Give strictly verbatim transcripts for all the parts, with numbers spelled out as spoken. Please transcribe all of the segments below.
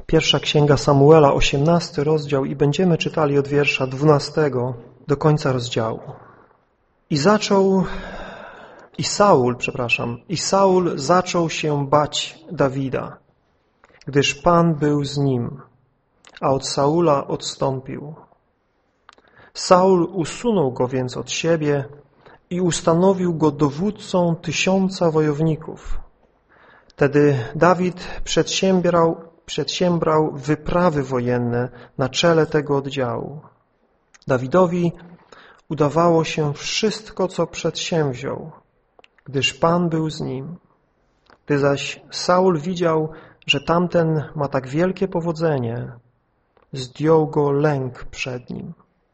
Pierwsza księga Samuela, osiemnasty rozdział i będziemy czytali od wiersza dwunastego do końca rozdziału. I zaczął, i Saul, przepraszam, i Saul zaczął się bać Dawida, gdyż Pan był z nim, a od Saula odstąpił. Saul usunął go więc od siebie i ustanowił go dowódcą tysiąca wojowników. Wtedy Dawid przedsiębrał, przedsiębrał wyprawy wojenne na czele tego oddziału. Dawidowi udawało się wszystko, co przedsięwziął, gdyż Pan był z nim. Gdy zaś Saul widział, że tamten ma tak wielkie powodzenie, zdjął go lęk przed nim.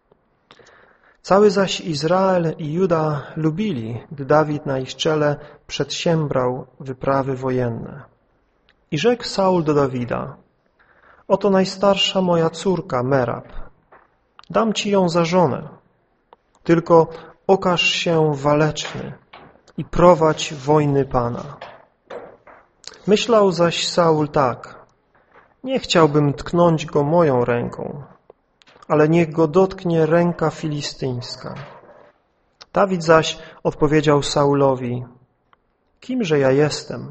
Cały zaś Izrael i Juda lubili, gdy Dawid na ich czele przedsiębrał wyprawy wojenne. I rzekł Saul do Dawida: oto najstarsza moja córka Merab. Dam ci ją za żonę. Tylko okaż się waleczny i prowadź wojny Pana. Myślał zaś Saul tak: nie chciałbym tknąć go moją ręką, ale niech go dotknie ręka filistyńska. Dawid zaś odpowiedział Saulowi: kimże ja jestem?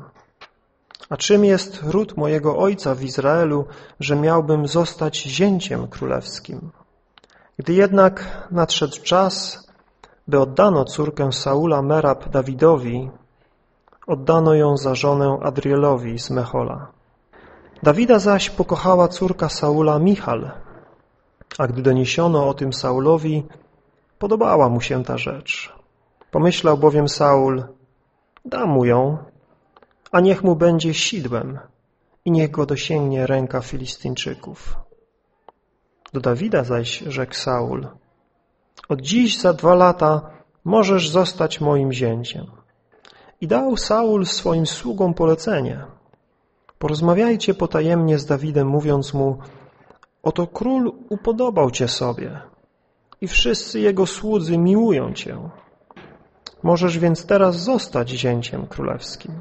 A czym jest ród mojego ojca w Izraelu, że miałbym zostać zięciem królewskim? Gdy jednak nadszedł czas, by oddano córkę Saula Merab Dawidowi, oddano ją za żonę Adrielowi z Mechola. Dawida zaś pokochała córka Saula Michal, a gdy doniesiono o tym Saulowi, podobała mu się ta rzecz. Pomyślał bowiem Saul: dam mu ją, a niech mu będzie sidłem i niech go dosięgnie ręka Filistyńczyków. Do Dawida zaś rzekł Saul: od dziś za dwa lata możesz zostać moim zięciem. I dał Saul swoim sługom polecenie: porozmawiajcie potajemnie z Dawidem, mówiąc mu: oto król upodobał cię sobie i wszyscy jego słudzy miłują cię. Możesz więc teraz zostać zięciem królewskim.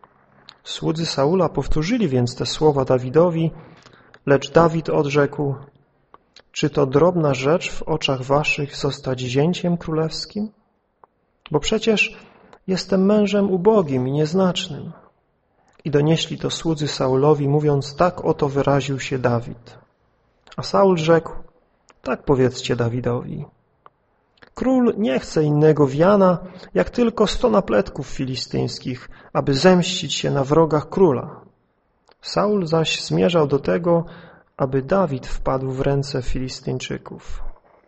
Słudzy Saula powtórzyli więc te słowa Dawidowi, lecz Dawid odrzekł: czy to drobna rzecz w oczach waszych zostać zięciem królewskim? Bo przecież jestem mężem ubogim i nieznacznym. I donieśli to słudzy Saulowi, mówiąc: tak oto wyraził się Dawid. A Saul rzekł: tak powiedzcie Dawidowi. Król nie chce innego wiana, jak tylko sto napletków filistyńskich, aby zemścić się na wrogach króla. Saul zaś zmierzał do tego, aby Dawid wpadł w ręce Filistyńczyków.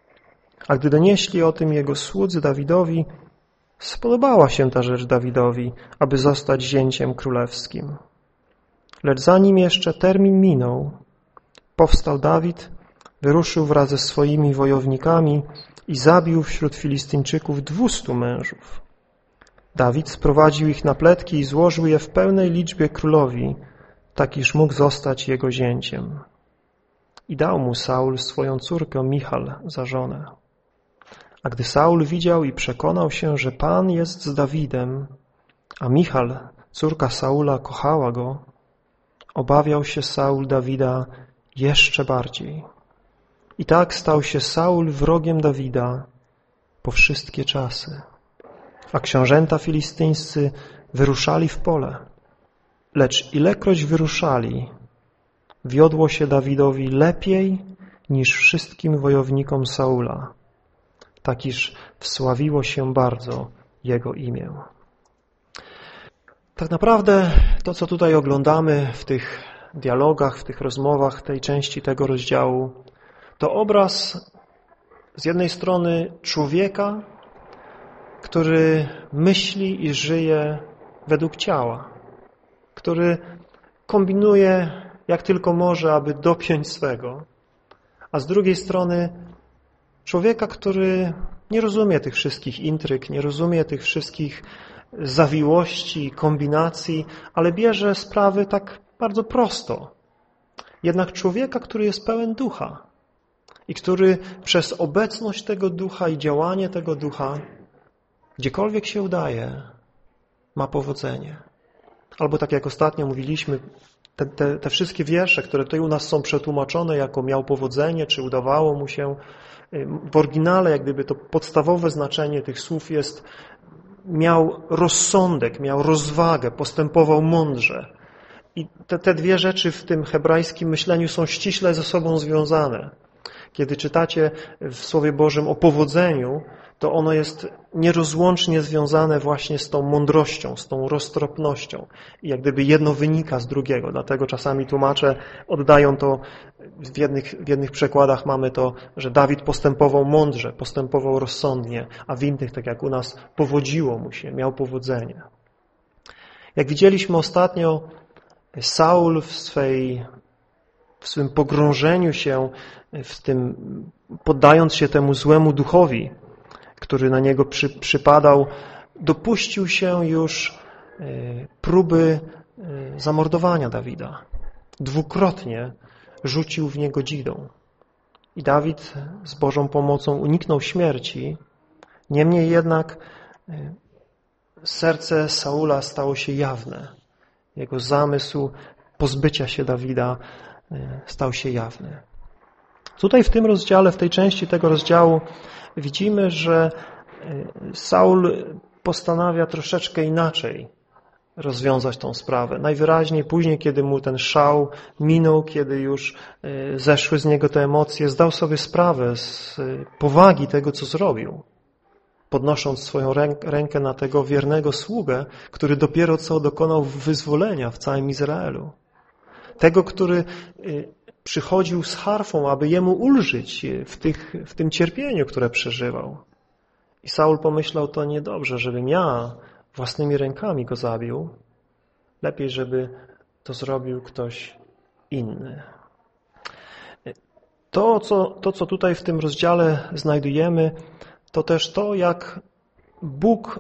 A gdy donieśli o tym jego słudzy Dawidowi, spodobała się ta rzecz Dawidowi, aby zostać zięciem królewskim. Lecz zanim jeszcze termin minął, powstał Dawid, wyruszył wraz ze swoimi wojownikami i zabił wśród Filistyńczyków dwustu mężów. Dawid sprowadził ich na pletki i złożył je w pełnej liczbie królowi, tak iż mógł zostać jego zięciem. I dał mu Saul swoją córkę Michal za żonę. A gdy Saul widział i przekonał się, że Pan jest z Dawidem, a Michal, córka Saula, kochała go, obawiał się Saul Dawida jeszcze bardziej. I tak stał się Saul wrogiem Dawida po wszystkie czasy. A książęta filistyńscy wyruszali w pole. Lecz ilekroć wyruszali, wiodło się Dawidowi lepiej niż wszystkim wojownikom Saula, tak iż wsławiło się bardzo jego imię. Tak naprawdę to, co tutaj oglądamy w tych dialogach, w tych rozmowach, tej części tego rozdziału, to obraz z jednej strony człowieka, który myśli i żyje według ciała, który kombinuje jak tylko może, aby dopiąć swego, a z drugiej strony człowieka, który nie rozumie tych wszystkich intryg, nie rozumie tych wszystkich zawiłości, kombinacji, ale bierze sprawy tak bardzo prosto. Jednak człowieka, który jest pełen ducha i który przez obecność tego ducha i działanie tego ducha, gdziekolwiek się udaje, ma powodzenie. Albo tak jak ostatnio mówiliśmy te, te, te wszystkie wiersze, które tutaj u nas są przetłumaczone jako miał powodzenie, czy udawało mu się, w oryginale jak gdyby to podstawowe znaczenie tych słów jest miał rozsądek, miał rozwagę, postępował mądrze. I te, te dwie rzeczy w tym hebrajskim myśleniu są ściśle ze sobą związane. Kiedy czytacie w Słowie Bożym o powodzeniu, to ono jest nierozłącznie związane właśnie z tą mądrością, z tą roztropnością. I jak gdyby jedno wynika z drugiego. Dlatego czasami tłumacze oddają to, w jednych, w jednych przekładach mamy to, że Dawid postępował mądrze, postępował rozsądnie, a w innych, tak jak u nas, powodziło mu się, miał powodzenie. Jak widzieliśmy ostatnio, Saul w swej, w swym pogrążeniu się, w tym, poddając się temu złemu duchowi, który na niego przy, przypadał, dopuścił się już próby zamordowania Dawida. Dwukrotnie rzucił w niego dzidą. I Dawid z Bożą pomocą uniknął śmierci, niemniej jednak serce Saula stało się jawne. Jego zamysł pozbycia się Dawida stał się jawny. Tutaj w tym rozdziale, w tej części tego rozdziału widzimy, że Saul postanawia troszeczkę inaczej rozwiązać tą sprawę. Najwyraźniej później, kiedy mu ten szał minął, kiedy już zeszły z niego te emocje, zdał sobie sprawę z powagi tego, co zrobił, podnosząc swoją rękę na tego wiernego sługę, który dopiero co dokonał wyzwolenia w całym Izraelu. Tego, który przychodził z harfą, aby jemu ulżyć w, tych, w tym cierpieniu, które przeżywał. I Saul pomyślał, to niedobrze, żebym ja własnymi rękami go zabił. Lepiej, żeby to zrobił ktoś inny. To, co, to, co tutaj w tym rozdziale znajdujemy, to też to, jak Bóg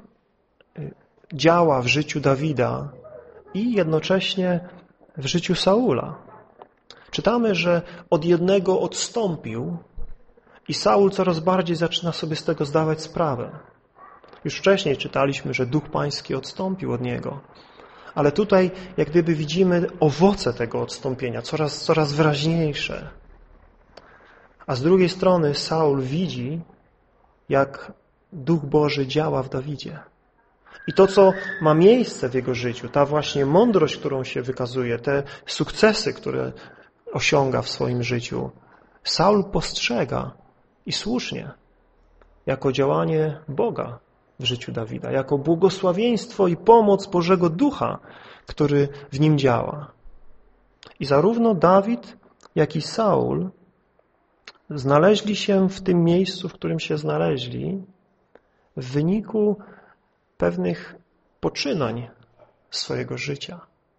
działa w życiu Dawida i jednocześnie w życiu Saula. Czytamy, że od jednego odstąpił i Saul coraz bardziej zaczyna sobie z tego zdawać sprawę. Już wcześniej czytaliśmy, że Duch Pański odstąpił od niego. Ale tutaj jak gdyby widzimy owoce tego odstąpienia, coraz, coraz wyraźniejsze. A z drugiej strony Saul widzi, jak Duch Boży działa w Dawidzie. I to, co ma miejsce w jego życiu, ta właśnie mądrość, którą się wykazuje, te sukcesy, które osiąga w swoim życiu, Saul postrzega i słusznie jako działanie Boga w życiu Dawida, jako błogosławieństwo i pomoc Bożego Ducha, który w nim działa. I zarówno Dawid, jak i Saul znaleźli się w tym miejscu, w którym się znaleźli, w wyniku pewnych poczynań swojego życia,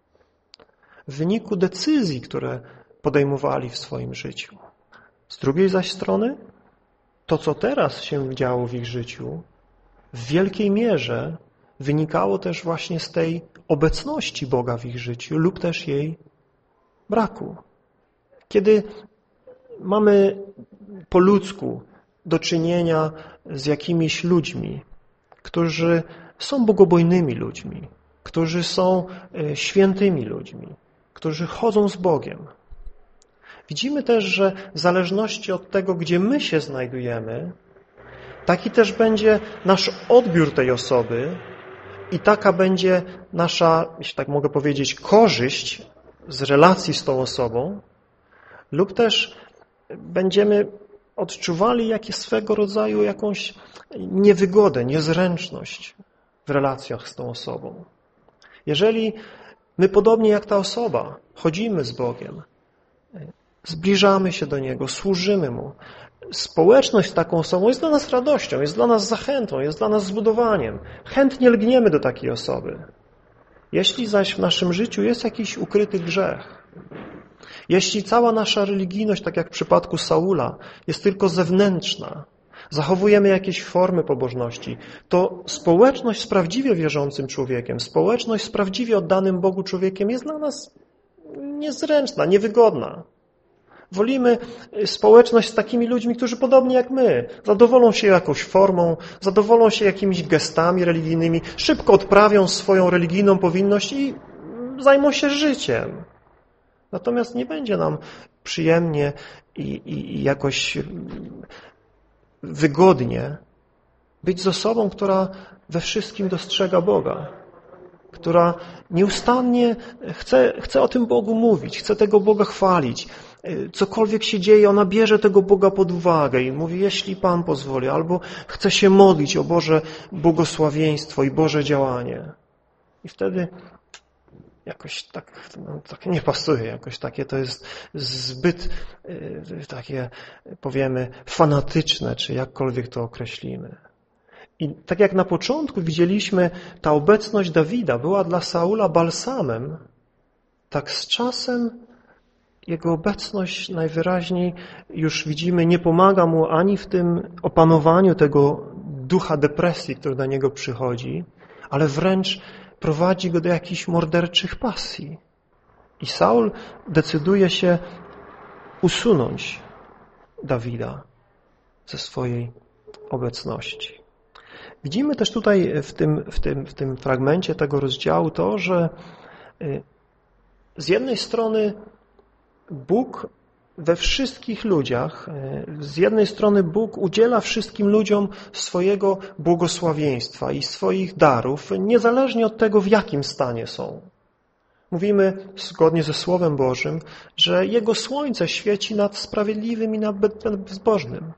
w wyniku decyzji, które podejmowali w swoim życiu. Z drugiej zaś strony, to, co teraz się działo w ich życiu, w wielkiej mierze wynikało też właśnie z tej obecności Boga w ich życiu lub też jej braku. Kiedy mamy po ludzku do czynienia z jakimiś ludźmi, którzy są bogobojnymi ludźmi, którzy są świętymi ludźmi, którzy chodzą z Bogiem. Widzimy też, że w zależności od tego, gdzie my się znajdujemy, taki też będzie nasz odbiór tej osoby i taka będzie nasza, jeśli tak mogę powiedzieć, korzyść z relacji z tą osobą, lub też będziemy odczuwali jakieś swego rodzaju jakąś niewygodę, niezręczność w relacjach z tą osobą. Jeżeli my podobnie jak ta osoba chodzimy z Bogiem, zbliżamy się do Niego, służymy Mu, społeczność z taką osobą jest dla nas radością, jest dla nas zachętą, jest dla nas zbudowaniem. Chętnie lgniemy do takiej osoby. Jeśli zaś w naszym życiu jest jakiś ukryty grzech, jeśli cała nasza religijność, tak jak w przypadku Saula, jest tylko zewnętrzna, zachowujemy jakieś formy pobożności, to społeczność z prawdziwie wierzącym człowiekiem, społeczność z prawdziwie oddanym Bogu człowiekiem jest dla nas niezręczna, niewygodna. Wolimy społeczność z takimi ludźmi, którzy podobnie jak my, zadowolą się jakąś formą, zadowolą się jakimiś gestami religijnymi, szybko odprawią swoją religijną powinność i zajmą się życiem. Natomiast nie będzie nam przyjemnie i, i, i jakoś wygodnie być z osobą, która we wszystkim dostrzega Boga, która nieustannie chce, chce o tym Bogu mówić, chce tego Boga chwalić. Cokolwiek się dzieje, ona bierze tego Boga pod uwagę i mówi, jeśli Pan pozwoli, albo chce się modlić o Boże błogosławieństwo i Boże działanie. I wtedy jakoś tak, no, tak nie pasuje, jakoś takie to jest zbyt y, takie, powiemy, fanatyczne, czy jakkolwiek to określimy. I tak jak na początku widzieliśmy, ta obecność Dawida była dla Saula balsamem, tak z czasem jego obecność najwyraźniej już widzimy nie pomaga mu ani w tym opanowaniu tego ducha depresji, który na niego przychodzi, ale wręcz prowadzi go do jakichś morderczych pasji. I Saul decyduje się usunąć Dawida ze swojej obecności. Widzimy też tutaj w tym, w tym, w tym fragmencie tego rozdziału to, że z jednej strony Bóg we wszystkich ludziach, z jednej strony Bóg udziela wszystkim ludziom swojego błogosławieństwa i swoich darów, niezależnie od tego, w jakim stanie są. Mówimy zgodnie ze Słowem Bożym, że Jego słońce świeci nad sprawiedliwym i nad bezbożnym.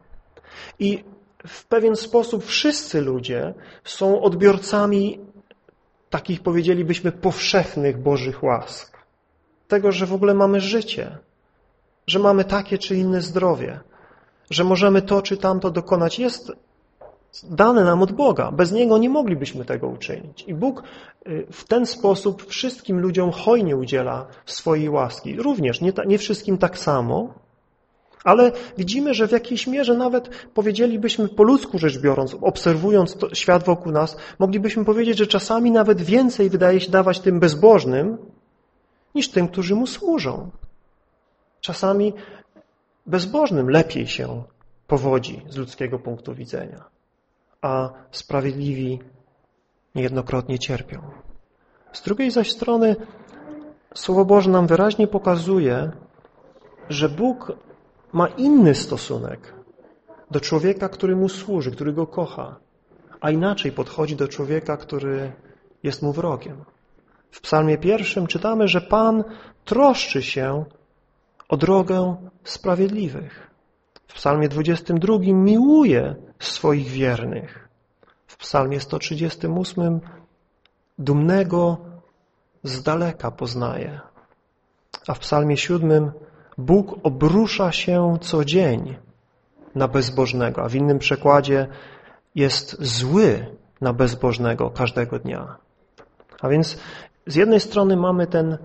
I w pewien sposób wszyscy ludzie są odbiorcami takich, powiedzielibyśmy, powszechnych Bożych łask. Tego, że w ogóle mamy życie, że mamy takie czy inne zdrowie, że możemy to czy tamto dokonać, jest dane nam od Boga. Bez Niego nie moglibyśmy tego uczynić. I Bóg w ten sposób wszystkim ludziom hojnie udziela swojej łaski. Również nie, nie wszystkim tak samo, ale widzimy, że w jakiejś mierze nawet powiedzielibyśmy po ludzku rzecz biorąc, obserwując to, świat wokół nas, moglibyśmy powiedzieć, że czasami nawet więcej wydaje się dawać tym bezbożnym, niż tym, którzy Mu służą. Czasami bezbożnym lepiej się powodzi z ludzkiego punktu widzenia, a sprawiedliwi niejednokrotnie cierpią. Z drugiej zaś strony Słowo Boże nam wyraźnie pokazuje, że Bóg ma inny stosunek do człowieka, który Mu służy, który Go kocha, a inaczej podchodzi do człowieka, który jest Mu wrogiem. W psalmie pierwszym czytamy, że Pan troszczy się o drogę sprawiedliwych. W psalmie dwudziestym drugim miłuje swoich wiernych. W psalmie sto trzydziestym ósmym dumnego z daleka poznaje. A w psalmie siódmym Bóg obrusza się co dzień na bezbożnego, a w innym przekładzie jest zły na bezbożnego każdego dnia. A więc z jednej strony mamy ten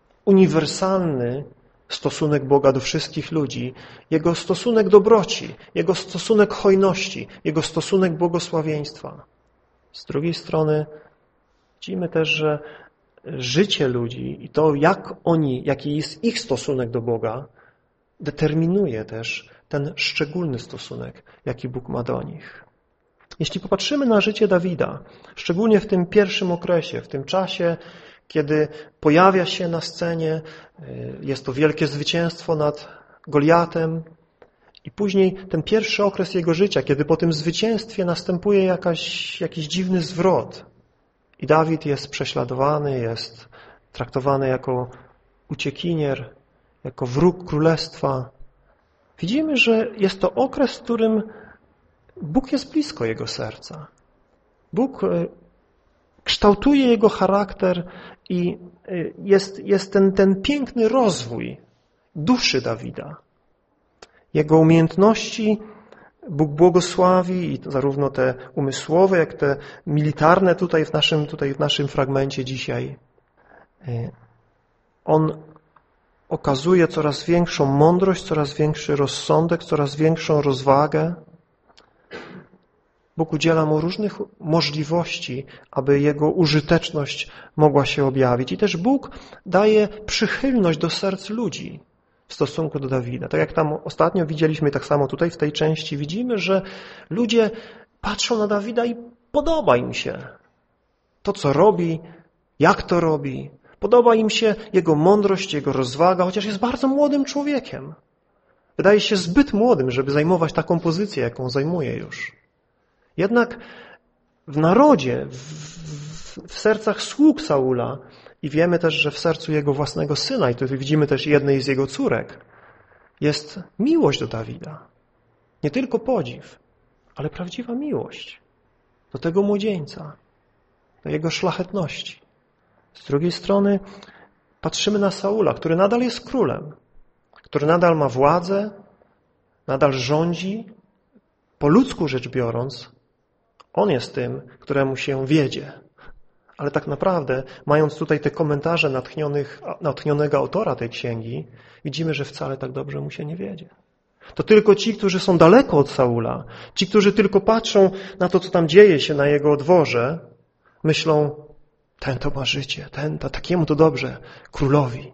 uniwersalny stosunek Boga do wszystkich ludzi, Jego stosunek dobroci, Jego stosunek hojności, Jego stosunek błogosławieństwa. Z drugiej strony widzimy też, że życie ludzi i to, jak oni, jaki jest ich stosunek do Boga, determinuje też ten szczególny stosunek, jaki Bóg ma do nich. Jeśli popatrzymy na życie Dawida, szczególnie w tym pierwszym okresie, w tym czasie, kiedy pojawia się na scenie, jest to wielkie zwycięstwo nad Goliatem i później ten pierwszy okres jego życia, kiedy po tym zwycięstwie następuje jakaś, jakiś dziwny zwrot i Dawid jest prześladowany, jest traktowany jako uciekinier, jako wróg królestwa. Widzimy, że jest to okres, w którym Bóg jest blisko jego serca. Bóg kształtuje jego charakter i jest, jest ten, ten piękny rozwój duszy Dawida. Jego umiejętności Bóg błogosławi i zarówno te umysłowe, jak te militarne tutaj w naszym, tutaj w naszym fragmencie dzisiaj. On okazuje coraz większą mądrość, coraz większy rozsądek, coraz większą rozwagę. Bóg udziela mu różnych możliwości, aby jego użyteczność mogła się objawić. I też Bóg daje przychylność do serc ludzi w stosunku do Dawida. Tak jak tam ostatnio widzieliśmy, tak samo tutaj w tej części widzimy, że ludzie patrzą na Dawida i podoba im się to, co robi, jak to robi. Podoba im się jego mądrość, jego rozwaga, chociaż jest bardzo młodym człowiekiem. Wydaje się zbyt młodym, żeby zajmować taką pozycję, jaką zajmuje już. Jednak w narodzie, w, w, w sercach sług Saula i wiemy też, że w sercu jego własnego syna, i tu widzimy też jednej z jego córek, jest miłość do Dawida. Nie tylko podziw, ale prawdziwa miłość do tego młodzieńca, do jego szlachetności. Z drugiej strony patrzymy na Saula, który nadal jest królem, który nadal ma władzę, nadal rządzi. Po ludzku rzecz biorąc, on jest tym, któremu się wiedzie. Ale tak naprawdę, mając tutaj te komentarze natchnionych, natchnionego autora tej księgi, widzimy, że wcale tak dobrze mu się nie wiedzie. To tylko ci, którzy są daleko od Saula, ci, którzy tylko patrzą na to, co tam dzieje się na jego dworze, myślą, ten to ma życie, ten to takiemu to dobrze, królowi.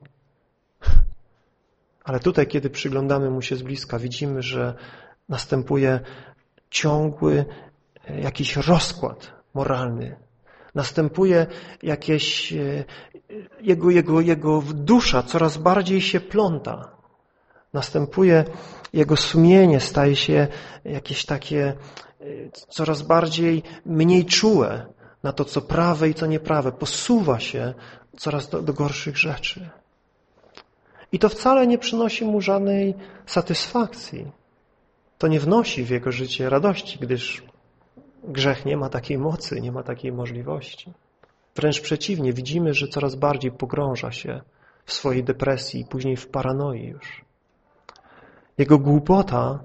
Ale tutaj, kiedy przyglądamy mu się z bliska, widzimy, że następuje ciągły jakiś rozkład moralny. Następuje jakieś, jego, jego, jego dusza coraz bardziej się pląta. Następuje jego sumienie, staje się jakieś takie coraz bardziej mniej czułe na to, co prawe i co nieprawe. Posuwa się coraz do, do gorszych rzeczy. I to wcale nie przynosi mu żadnej satysfakcji. To nie wnosi w jego życie radości, gdyż grzech nie ma takiej mocy, nie ma takiej możliwości. Wręcz przeciwnie, widzimy, że coraz bardziej pogrąża się w swojej depresji i później w paranoi już. Jego głupota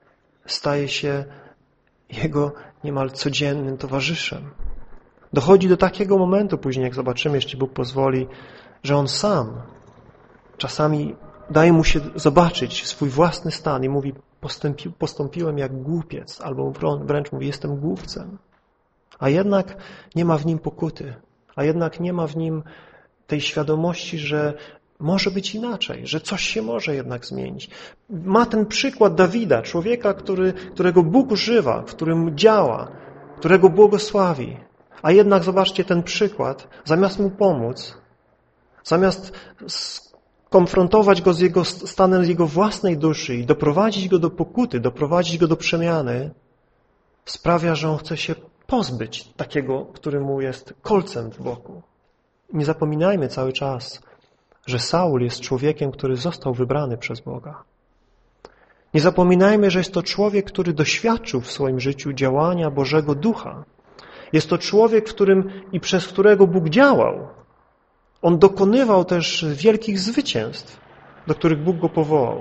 staje się jego niemal codziennym towarzyszem. Dochodzi do takiego momentu później, jak zobaczymy, jeśli Bóg pozwoli, że on sam czasami daje mu się zobaczyć swój własny stan i mówi, postąpi, postąpiłem jak głupiec, albo wręcz mówi, jestem głupcem. A jednak nie ma w nim pokuty, a jednak nie ma w nim tej świadomości, że może być inaczej, że coś się może jednak zmienić. Ma ten przykład Dawida, człowieka, który, którego Bóg używa, w którym działa, którego błogosławi. A jednak zobaczcie ten przykład, zamiast mu pomóc, zamiast konfrontować go z jego stanem, z jego własnej duszy i doprowadzić go do pokuty, doprowadzić go do przemiany, sprawia, że on chce się pozbyć takiego, który mu jest kolcem w boku. Nie zapominajmy cały czas, że Saul jest człowiekiem, który został wybrany przez Boga. Nie zapominajmy, że jest to człowiek, który doświadczył w swoim życiu działania Bożego Ducha. Jest to człowiek, w którym i przez którego Bóg działał. On dokonywał też wielkich zwycięstw, do których Bóg go powołał.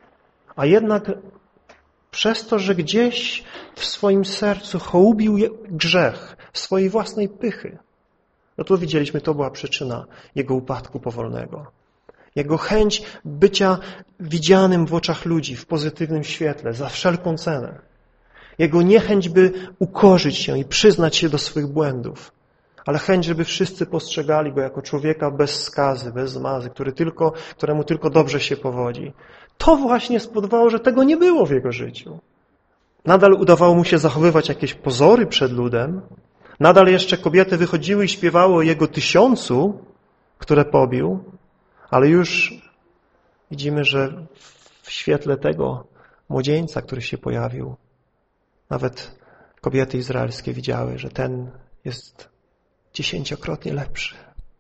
A jednak przez to, że gdzieś w swoim sercu hołubił grzech, swojej własnej pychy, no to widzieliśmy, to była przyczyna jego upadku powolnego. Jego chęć bycia widzianym w oczach ludzi w pozytywnym świetle, za wszelką cenę. Jego niechęć, by ukorzyć się i przyznać się do swych błędów, ale chęć, żeby wszyscy postrzegali go jako człowieka bez skazy, bez zmazy, który tylko, któremu tylko dobrze się powodzi. To właśnie spowodowało, że tego nie było w jego życiu. Nadal udawało mu się zachowywać jakieś pozory przed ludem, nadal jeszcze kobiety wychodziły i śpiewały o jego tysiącu, które pobił, ale już widzimy, że w świetle tego młodzieńca, który się pojawił, nawet kobiety izraelskie widziały, że ten jest dziesięciokrotnie lepszy.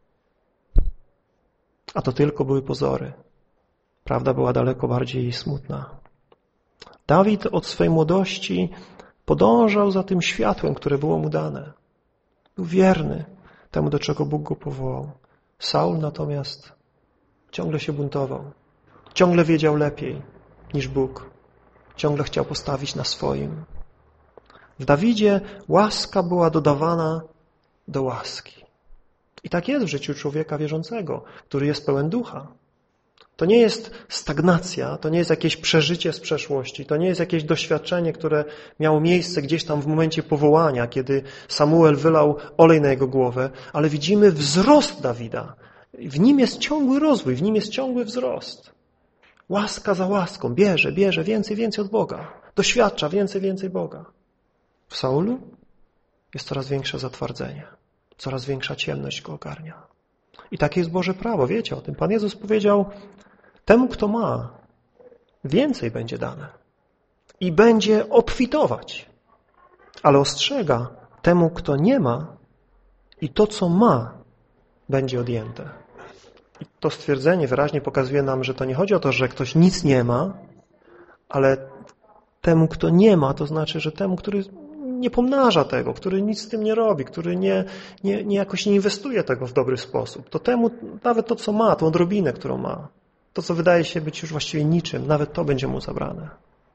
A to tylko były pozory. Prawda była daleko bardziej smutna. Dawid od swej młodości podążał za tym światłem, które było mu dane. Był wierny temu, do czego Bóg go powołał. Saul natomiast ciągle się buntował. Ciągle wiedział lepiej niż Bóg. Ciągle chciał postawić na swoim. W Dawidzie łaska była dodawana do łaski. I tak jest w życiu człowieka wierzącego, który jest pełen ducha. To nie jest stagnacja, to nie jest jakieś przeżycie z przeszłości, to nie jest jakieś doświadczenie, które miało miejsce gdzieś tam w momencie powołania, kiedy Samuel wylał olej na jego głowę, ale widzimy wzrost Dawida. W nim jest ciągły rozwój, w nim jest ciągły wzrost. Łaska za łaską, bierze, bierze więcej, więcej od Boga. Doświadcza więcej, więcej Boga. W Saulu jest coraz większe zatwardzenie, coraz większa ciemność go ogarnia. I takie jest Boże prawo, wiecie o tym. Pan Jezus powiedział, temu kto ma, więcej będzie dane i będzie obfitować. Ale ostrzega, temu kto nie ma i to co ma, będzie odjęte. I to stwierdzenie wyraźnie pokazuje nam, że to nie chodzi o to, że ktoś nic nie ma, ale temu, kto nie ma, to znaczy, że temu, który nie pomnaża tego, który nic z tym nie robi, który nie, nie, nie jakoś nie inwestuje tego w dobry sposób, to temu nawet to, co ma, tą odrobinę, którą ma, to, co wydaje się być już właściwie niczym, nawet to będzie mu zabrane.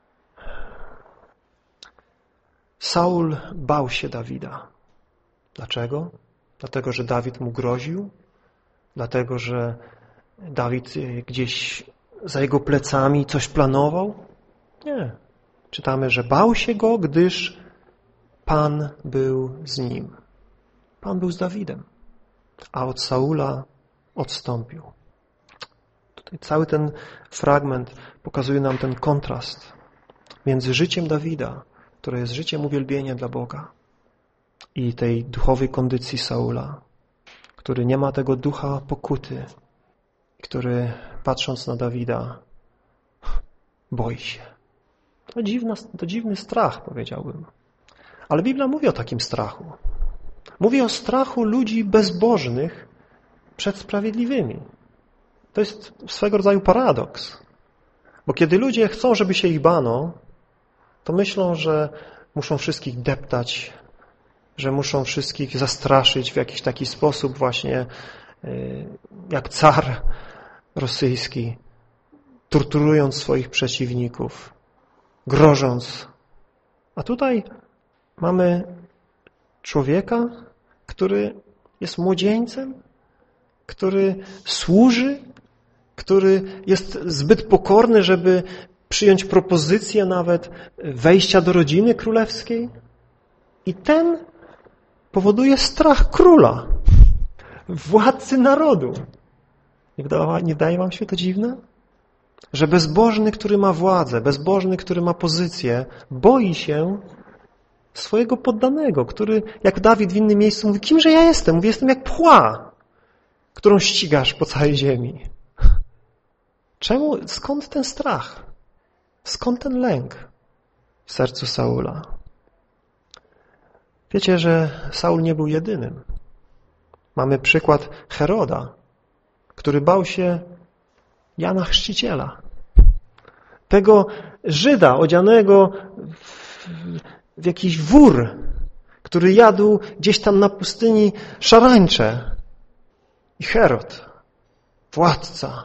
Saul bał się Dawida. Dlaczego? Dlatego, że Dawid mu groził? Dlatego, że Dawid gdzieś za jego plecami coś planował? Nie. Czytamy, że bał się go, gdyż Pan był z nim. Pan był z Dawidem, a od Saula odstąpił. Tutaj cały ten fragment pokazuje nam ten kontrast między życiem Dawida, które jest życiem uwielbienia dla Boga, i tej duchowej kondycji Saula, który nie ma tego ducha pokuty, który patrząc na Dawida boi się. To, dziwna, to dziwny strach, powiedziałbym. Ale Biblia mówi o takim strachu. Mówi o strachu ludzi bezbożnych przed sprawiedliwymi. To jest swego rodzaju paradoks. Bo kiedy ludzie chcą, żeby się ich bano, to myślą, że muszą wszystkich deptać, że muszą wszystkich zastraszyć w jakiś taki sposób właśnie jak car rosyjski, torturując swoich przeciwników, grożąc. A tutaj mamy człowieka, który jest młodzieńcem, który służy, który jest zbyt pokorny, żeby przyjąć propozycję nawet wejścia do rodziny królewskiej. I ten powoduje strach króla, władcy narodu. Nie wydaje, nie wydaje wam się to dziwne? Że bezbożny, który ma władzę, bezbożny, który ma pozycję, boi się swojego poddanego, który, jak Dawid w innym miejscu mówi, kimże ja jestem? Mówi, jestem jak pchła, którą ścigasz po całej ziemi. Czemu? Skąd ten strach? Skąd ten lęk w sercu Saula? Wiecie, że Saul nie był jedynym. Mamy przykład Heroda, który bał się Jana Chrzciciela. Tego Żyda odzianego w, w jakiś wór, który jadł gdzieś tam na pustyni szarańcze. I Herod, władca,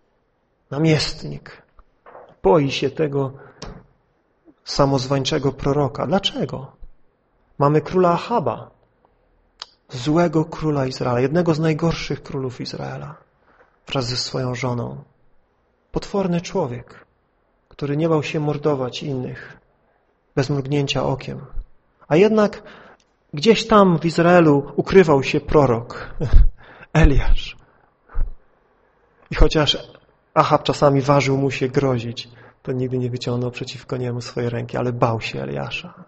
namiestnik, boi się tego samozwańczego proroka. Dlaczego? Mamy króla Achaba, złego króla Izraela, jednego z najgorszych królów Izraela, wraz ze swoją żoną. Potworny człowiek, który nie bał się mordować innych bez mrugnięcia okiem. A jednak gdzieś tam w Izraelu ukrywał się prorok, Eliasz. I chociaż Achab czasami ważył mu się grozić, to nigdy nie wyciągnął przeciwko niemu swojej ręki, ale bał się Eliasza.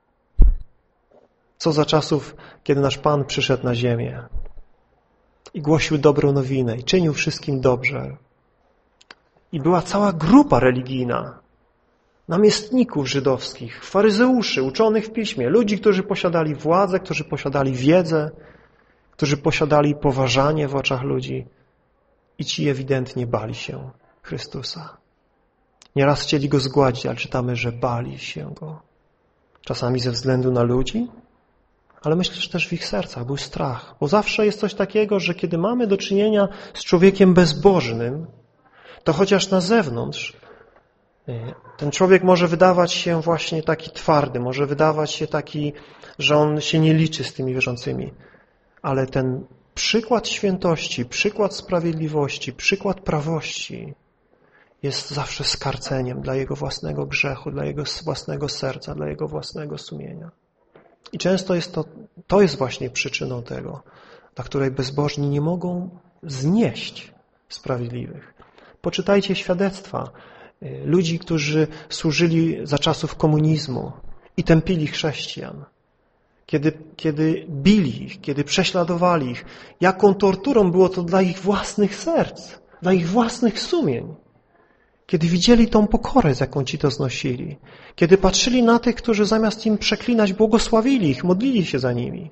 Co za czasów, kiedy nasz Pan przyszedł na ziemię i głosił dobrą nowinę i czynił wszystkim dobrze. I była cała grupa religijna, namiestników żydowskich, faryzeuszy, uczonych w piśmie, ludzi, którzy posiadali władzę, którzy posiadali wiedzę, którzy posiadali poważanie w oczach ludzi i ci ewidentnie bali się Chrystusa. Nieraz chcieli Go zgładzić, ale czytamy, że bali się Go. Czasami ze względu na ludzi, ale myślę, że też w ich sercach był strach. Bo zawsze jest coś takiego, że kiedy mamy do czynienia z człowiekiem bezbożnym, to chociaż na zewnątrz ten człowiek może wydawać się właśnie taki twardy, może wydawać się taki, że on się nie liczy z tymi wierzącymi. Ale ten przykład świętości, przykład sprawiedliwości, przykład prawości jest zawsze skarceniem dla jego własnego grzechu, dla jego własnego serca, dla jego własnego sumienia. I często jest to, to jest właśnie przyczyną tego, dla której bezbożni nie mogą znieść sprawiedliwych. Poczytajcie świadectwa ludzi, którzy służyli za czasów komunizmu i tępili chrześcijan, kiedy, kiedy bili ich, kiedy prześladowali ich, jaką torturą było to dla ich własnych serc, dla ich własnych sumień. Kiedy widzieli tą pokorę, z jaką ci to znosili. Kiedy patrzyli na tych, którzy zamiast im przeklinać, błogosławili ich, modlili się za nimi.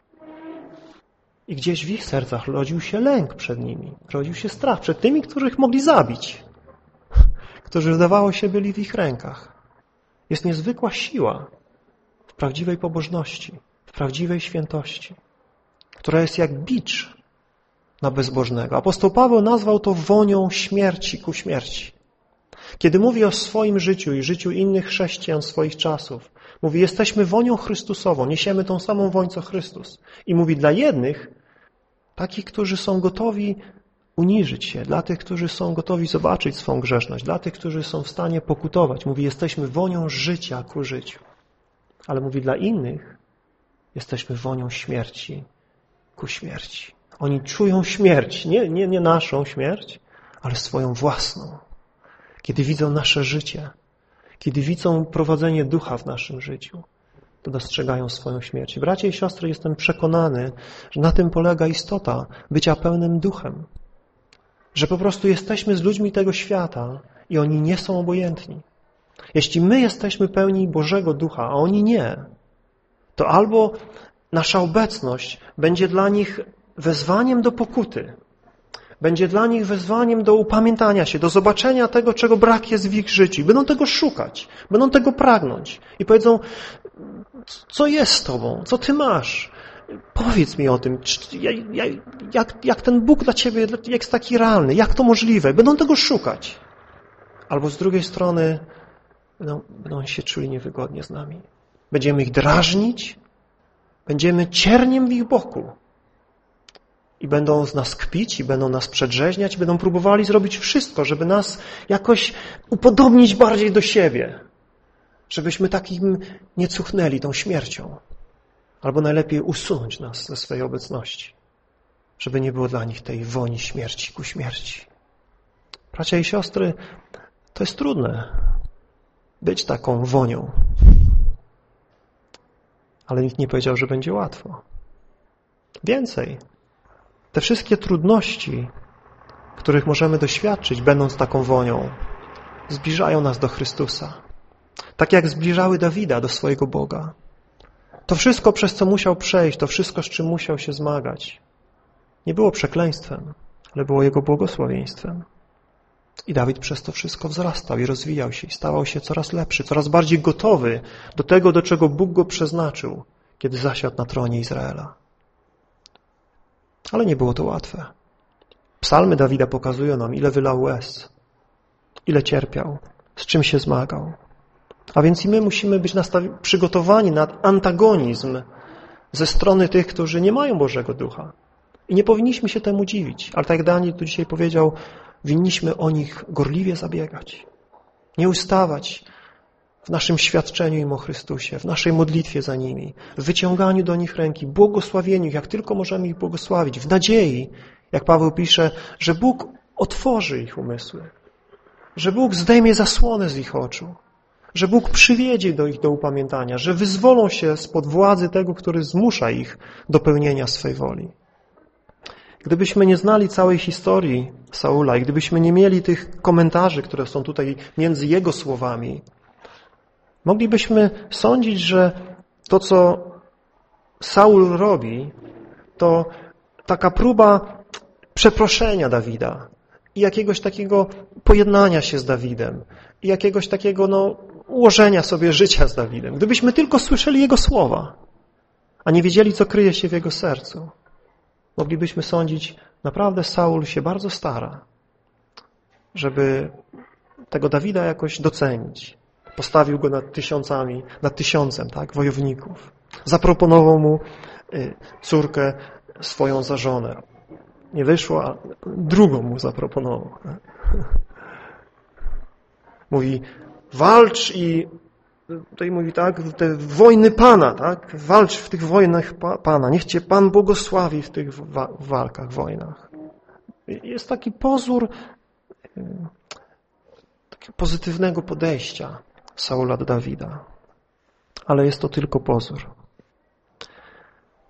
I gdzieś w ich sercach rodził się lęk przed nimi. Rodził się strach przed tymi, których mogli zabić. Którzy wydawało się byli w ich rękach. Jest niezwykła siła w prawdziwej pobożności, w prawdziwej świętości, która jest jak bicz na bezbożnego. Apostoł Paweł nazwał to wonią śmierci ku śmierci. Kiedy mówi o swoim życiu i życiu innych chrześcijan swoich czasów, mówi, jesteśmy wonią Chrystusową, niesiemy tą samą woń co Chrystus. I mówi dla jednych, takich, którzy są gotowi uniżyć się, dla tych, którzy są gotowi zobaczyć swą grzeszność, dla tych, którzy są w stanie pokutować. Mówi, jesteśmy wonią życia ku życiu. Ale mówi, dla innych jesteśmy wonią śmierci ku śmierci. Oni czują śmierć, nie, nie, nie naszą śmierć, ale swoją własną. Kiedy widzą nasze życie, kiedy widzą prowadzenie ducha w naszym życiu, to dostrzegają swoją śmierć. Bracia i siostry, jestem przekonany, że na tym polega istota bycia pełnym duchem. Że po prostu jesteśmy z ludźmi tego świata i oni nie są obojętni. Jeśli my jesteśmy pełni Bożego Ducha, a oni nie, to albo nasza obecność będzie dla nich wezwaniem do pokuty, będzie dla nich wezwaniem do upamiętania się, do zobaczenia tego, czego brak jest w ich życiu. Będą tego szukać, będą tego pragnąć i powiedzą, co jest z Tobą, co Ty masz? Powiedz mi o tym, jak, jak ten Bóg dla Ciebie jest taki realny, jak to możliwe? Będą tego szukać. Albo z drugiej strony będą, będą się czuli niewygodnie z nami. Będziemy ich drażnić, będziemy cierniem w ich boku. I będą z nas kpić, i będą nas przedrzeźniać, i będą próbowali zrobić wszystko, żeby nas jakoś upodobnić bardziej do siebie. Żebyśmy takim nie cuchnęli tą śmiercią. Albo najlepiej usunąć nas ze swojej obecności. Żeby nie było dla nich tej woni śmierci ku śmierci. Bracia i siostry, to jest trudne. Być taką wonią. Ale nikt nie powiedział, że będzie łatwo. Więcej. Te wszystkie trudności, których możemy doświadczyć, będąc taką wonią, zbliżają nas do Chrystusa. Tak jak zbliżały Dawida do swojego Boga. To wszystko, przez co musiał przejść, to wszystko, z czym musiał się zmagać, nie było przekleństwem, ale było jego błogosławieństwem. I Dawid przez to wszystko wzrastał i rozwijał się i stawał się coraz lepszy, coraz bardziej gotowy do tego, do czego Bóg go przeznaczył, kiedy zasiadł na tronie Izraela. Ale nie było to łatwe. Psalmy Dawida pokazują nam, ile wylał łez, ile cierpiał, z czym się zmagał. A więc i my musimy być przygotowani na antagonizm ze strony tych, którzy nie mają Bożego Ducha. I nie powinniśmy się temu dziwić. Ale tak jak Daniel tu dzisiaj powiedział, winniśmy o nich gorliwie zabiegać. Nie ustawać w naszym świadczeniu im o Chrystusie, w naszej modlitwie za nimi, w wyciąganiu do nich ręki, błogosławieniu, jak tylko możemy ich błogosławić, w nadziei, jak Paweł pisze, że Bóg otworzy ich umysły, że Bóg zdejmie zasłonę z ich oczu, że Bóg przywiedzie do ich do upamiętania, że wyzwolą się spod władzy tego, który zmusza ich do pełnienia swej woli. Gdybyśmy nie znali całej historii Saula i gdybyśmy nie mieli tych komentarzy, które są tutaj między jego słowami, moglibyśmy sądzić, że to, co Saul robi, to taka próba przeproszenia Dawida i jakiegoś takiego pojednania się z Dawidem i jakiegoś takiego no, ułożenia sobie życia z Dawidem. Gdybyśmy tylko słyszeli jego słowa, a nie wiedzieli, co kryje się w jego sercu, moglibyśmy sądzić, naprawdę Saul się bardzo stara, żeby tego Dawida jakoś docenić. Postawił go nad tysiącami, nad tysiącem, tak, wojowników. Zaproponował mu córkę swoją za żonę. Nie wyszło, a drugą mu zaproponował. Mówi, walcz i tutaj mówi tak, te wojny Pana, tak? Walcz w tych wojnach Pana. Niech Cię Pan błogosławi w tych wa walkach, wojnach. Jest taki pozór takiego pozytywnego podejścia Saula do Dawida. Ale jest to tylko pozór.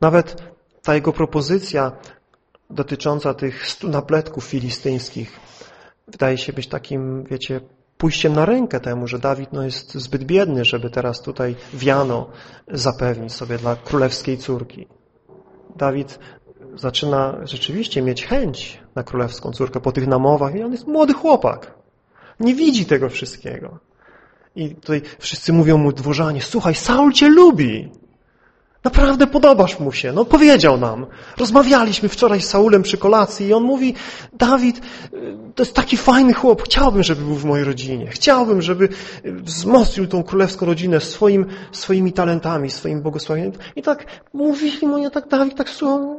Nawet ta jego propozycja dotycząca tych stu napletków filistyńskich wydaje się być takim, wiecie, pójściem na rękę temu, że Dawid no, jest zbyt biedny, żeby teraz tutaj wiano zapewnić sobie dla królewskiej córki. Dawid zaczyna rzeczywiście mieć chęć na królewską córkę po tych namowach i on jest młody chłopak. Nie widzi tego wszystkiego. I tutaj wszyscy mówią mu dworzanie, słuchaj, Saul cię lubi. Naprawdę podobasz mu się. No powiedział nam. Rozmawialiśmy wczoraj z Saulem przy kolacji i on mówi, Dawid, to jest taki fajny chłop. Chciałbym, żeby był w mojej rodzinie. Chciałbym, żeby wzmocnił tą królewską rodzinę swoim, swoimi talentami, swoim błogosławieństwem. I tak mówili mu, ja tak Dawid tak słuchał.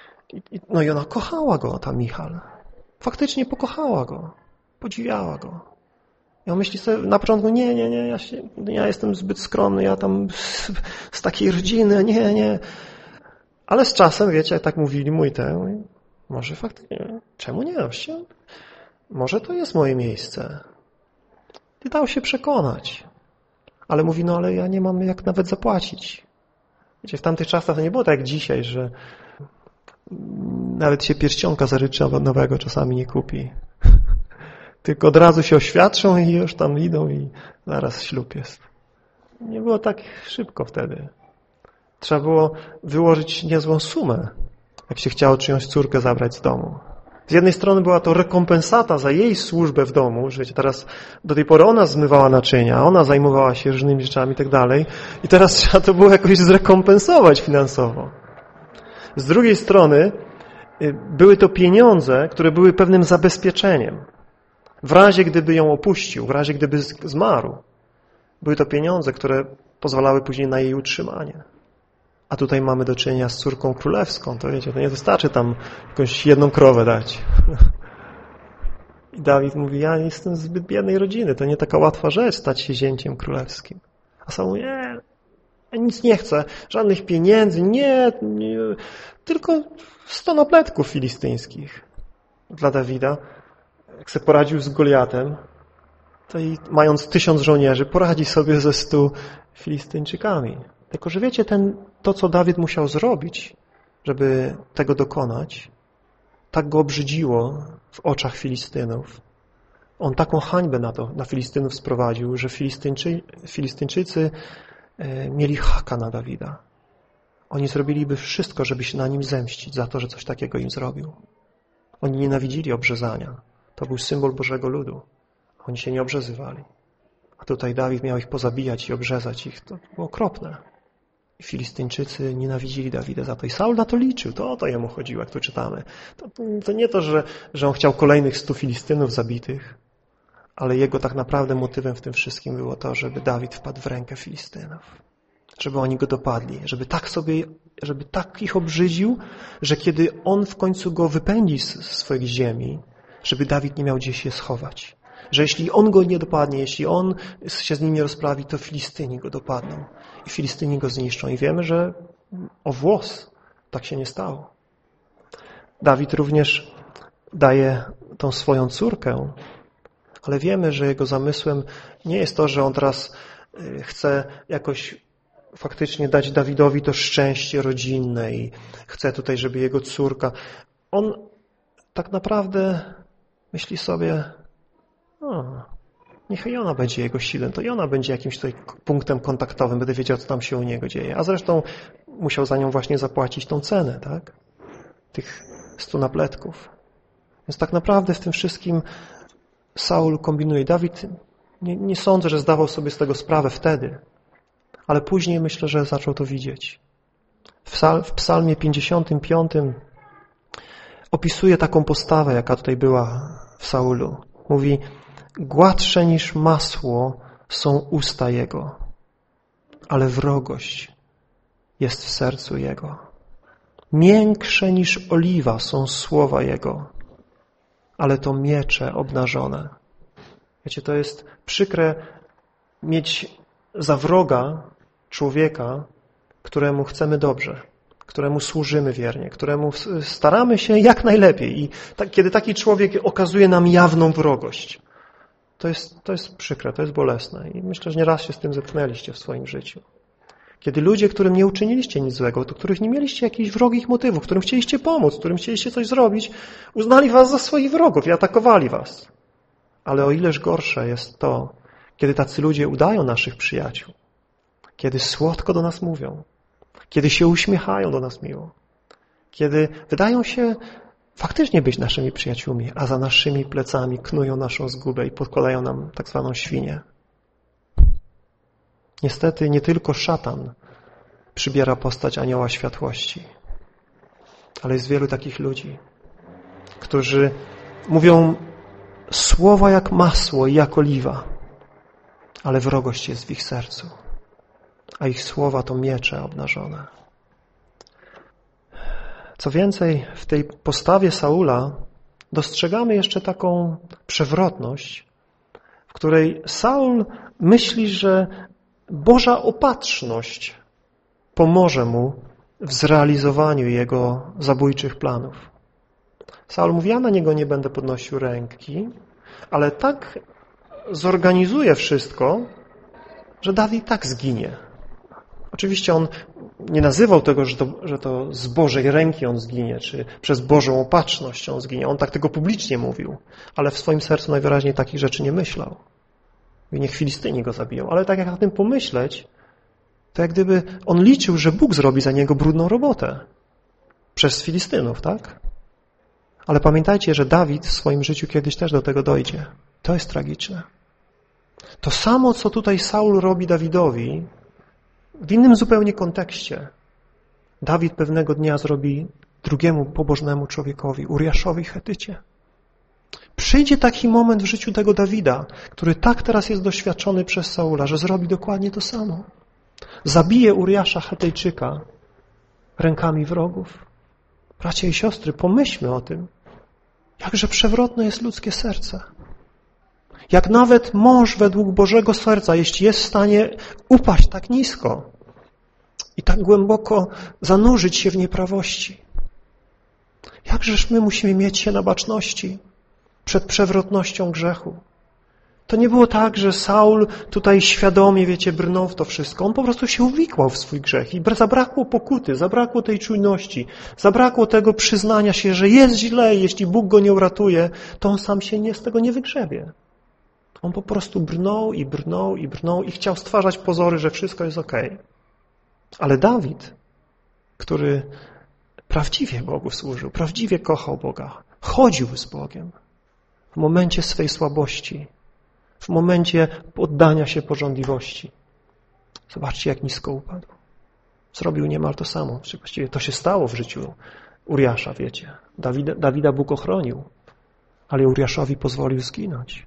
No i ona kochała go, ta Michal. Faktycznie pokochała go. Podziwiała go. Ja myśli sobie na początku, nie, nie, nie, ja, się, ja jestem zbyt skromny, ja tam z, z takiej rodziny, nie, nie. Ale z czasem, wiecie, jak tak mówili mój ten, może faktycznie, czemu nie? Właśnie, może to jest moje miejsce. I dał się przekonać. Ale mówi, no ale ja nie mam jak nawet zapłacić. Wiecie, w tamtych czasach to nie było tak jak dzisiaj, że nawet się pierścionka zaryczowego czasami nie kupi. Tylko od razu się oświadczą i już tam idą i zaraz ślub jest. Nie było tak szybko wtedy. Trzeba było wyłożyć niezłą sumę, jak się chciało czyjąś córkę zabrać z domu. Z jednej strony była to rekompensata za jej służbę w domu, że teraz do tej pory ona zmywała naczynia, ona zajmowała się różnymi rzeczami i tak dalej i teraz trzeba to było jakoś zrekompensować finansowo. Z drugiej strony były to pieniądze, które były pewnym zabezpieczeniem. W razie, gdyby ją opuścił, w razie, gdyby zmarł, były to pieniądze, które pozwalały później na jej utrzymanie. A tutaj mamy do czynienia z córką królewską, to wiecie, to nie wystarczy tam jakąś jedną krowę dać. I Dawid mówi, ja jestem z zbyt biednej rodziny, to nie taka łatwa rzecz stać się zięciem królewskim. A Saul mówi, nie, ja nic nie chcę, żadnych pieniędzy, nie, nie tylko sto napletków filistyńskich dla Dawida. Jak sobie poradził z Goliatem, to i mając tysiąc żołnierzy, poradzi sobie ze stu Filistyńczykami. Tylko, że wiecie, ten, to, co Dawid musiał zrobić, żeby tego dokonać, tak go obrzydziło w oczach Filistynów. On taką hańbę na to, na Filistynów sprowadził, że Filistyńczy, Filistyńczycy e, mieli haka na Dawida. Oni zrobiliby wszystko, żeby się na nim zemścić za to, że coś takiego im zrobił. Oni nienawidzili obrzezania. To był symbol Bożego ludu. Oni się nie obrzezywali. A tutaj Dawid miał ich pozabijać i obrzezać ich. To było okropne. I Filistyńczycy nienawidzili Dawida za to. I Saul na to liczył. To o to jemu chodziło, jak tu czytamy. To, to nie to, że, że on chciał kolejnych stu Filistynów zabitych, ale jego tak naprawdę motywem w tym wszystkim było to, żeby Dawid wpadł w rękę Filistynów. Żeby oni go dopadli. Żeby tak sobie, żeby tak ich obrzydził, że kiedy on w końcu go wypędzi z swojej ziemi, żeby Dawid nie miał gdzie się schować. Że jeśli on go nie dopadnie, jeśli on się z nim nie rozprawi, to Filistyni go dopadną. I Filistyni go zniszczą. I wiemy, że o włos tak się nie stało. Dawid również daje tą swoją córkę, ale wiemy, że jego zamysłem nie jest to, że on teraz chce jakoś faktycznie dać Dawidowi to szczęście rodzinne i chce tutaj, żeby jego córka... On tak naprawdę myśli sobie, o, niechaj ona będzie jego siłem, to i ona będzie jakimś tutaj punktem kontaktowym, będę wiedział, co tam się u niego dzieje. A zresztą musiał za nią właśnie zapłacić tą cenę, tak? Tych stu napletków. Więc tak naprawdę w tym wszystkim Saul kombinuje. Dawid, nie, nie sądzę, że zdawał sobie z tego sprawę wtedy, ale później myślę, że zaczął to widzieć. W, psal, w psalmie pięćdziesiątym piątym opisuje taką postawę, jaka tutaj była w Saulu. Mówi, gładsze niż masło są usta jego, ale wrogość jest w sercu jego. Miększe niż oliwa są słowa jego, ale to miecze obnażone. Wiecie, to jest przykre mieć za wroga człowieka, któremu chcemy dobrze, któremu służymy wiernie, któremu staramy się jak najlepiej. I tak, kiedy taki człowiek okazuje nam jawną wrogość, to jest, to jest przykre, to jest bolesne. I myślę, że nieraz się z tym zetknęliście w swoim życiu. Kiedy ludzie, którym nie uczyniliście nic złego, do których nie mieliście jakichś wrogich motywów, którym chcieliście pomóc, którym chcieliście coś zrobić, uznali was za swoich wrogów i atakowali was. Ale o ileż gorsze jest to, kiedy tacy ludzie udają naszych przyjaciół, kiedy słodko do nas mówią, kiedy się uśmiechają do nas miło, kiedy wydają się faktycznie być naszymi przyjaciółmi, a za naszymi plecami knują naszą zgubę i podkładają nam tak zwaną świnię. Niestety nie tylko szatan przybiera postać anioła światłości, ale jest wielu takich ludzi, którzy mówią słowa jak masło i jak oliwa, ale wrogość jest w ich sercu, a ich słowa to miecze obnażone. Co więcej, w tej postawie Saula dostrzegamy jeszcze taką przewrotność, w której Saul myśli, że Boża opatrzność pomoże mu w zrealizowaniu jego zabójczych planów. Saul mówi, ja na niego nie będę podnosił ręki, ale tak zorganizuje wszystko, że Dawid tak zginie. Oczywiście on nie nazywał tego, że to, że to z Bożej ręki on zginie, czy przez Bożą opatrzność on zginie. On tak tego publicznie mówił, ale w swoim sercu najwyraźniej takich rzeczy nie myślał. I niech Filistyni go zabiją. Ale tak jak na tym pomyśleć, to jak gdyby on liczył, że Bóg zrobi za niego brudną robotę. Przez Filistynów, tak? Ale pamiętajcie, że Dawid w swoim życiu kiedyś też do tego dojdzie. To jest tragiczne. To samo, co tutaj Saul robi Dawidowi, w innym zupełnie kontekście, Dawid pewnego dnia zrobi drugiemu pobożnemu człowiekowi, Uriaszowi Chetycie. Przyjdzie taki moment w życiu tego Dawida, który tak teraz jest doświadczony przez Saula, że zrobi dokładnie to samo. Zabije Uriasza Chetejczyka rękami wrogów. Bracia i siostry, pomyślmy o tym, jakże przewrotne jest ludzkie serce. Jak nawet mąż według Bożego serca, jeśli jest w stanie upaść tak nisko i tak głęboko zanurzyć się w nieprawości. Jakżeż my musimy mieć się na baczności przed przewrotnością grzechu. To nie było tak, że Saul tutaj świadomie, wiecie, brnął w to wszystko. On po prostu się uwikłał w swój grzech i zabrakło pokuty, zabrakło tej czujności, zabrakło tego przyznania się, że jest źle i jeśli Bóg go nie uratuje, to on sam się nie, z tego nie wygrzebie. On po prostu brnął i brnął i brnął i chciał stwarzać pozory, że wszystko jest okej. Ale Dawid, który prawdziwie Bogu służył, prawdziwie kochał Boga, chodził z Bogiem w momencie swej słabości, w momencie poddania się pożądliwości. Zobaczcie, jak nisko upadł. Zrobił niemal to samo. Właściwie to się stało w życiu Uriasza, wiecie. Dawida, Dawida Bóg ochronił, ale Uriaszowi pozwolił zginąć.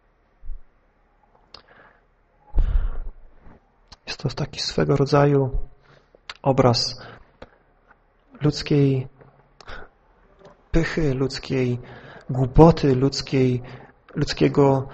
Jest to taki swego rodzaju obraz ludzkiej pychy, ludzkiej głupoty, ludzkiej, ludzkiego